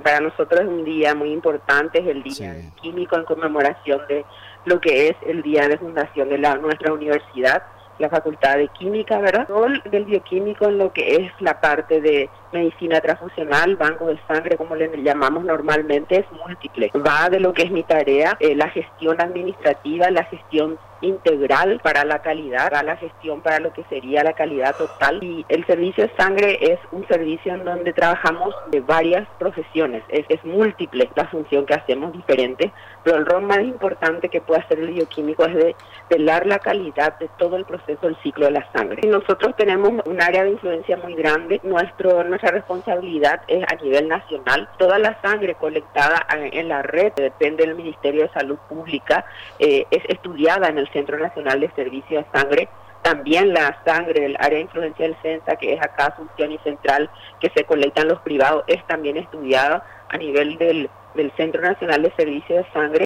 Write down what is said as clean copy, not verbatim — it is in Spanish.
para nosotros es un día muy importante, es el Sí. Día Químico en conmemoración de lo que es el día de fundación de nuestra universidad, la Facultad de Química, ¿verdad? El rol del bioquímico en lo que es la parte de medicina transfusional, banco de sangre, como le llamamos normalmente, es múltiple. Va de lo que es mi tarea, la gestión administrativa, la gestión integral para la calidad, va la gestión para lo que sería la calidad total. Y el servicio de sangre es un servicio en donde trabajamos de varias profesiones, es múltiple la función que hacemos diferente, pero el rol más importante que puede hacer el bioquímico es de velar la calidad de todo el proceso del ciclo de la sangre. Y nosotros tenemos un área de influencia muy grande, nuestra responsabilidad es a nivel nacional. Toda la sangre colectada en la red, depende del Ministerio de Salud Pública, es estudiada en el Centro Nacional de Servicio de Sangre. También la sangre del área de influencia del CENSA, que es acá Asunción y Central, que se colectan los privados, es también estudiada a nivel del Centro Nacional de Servicio de Sangre.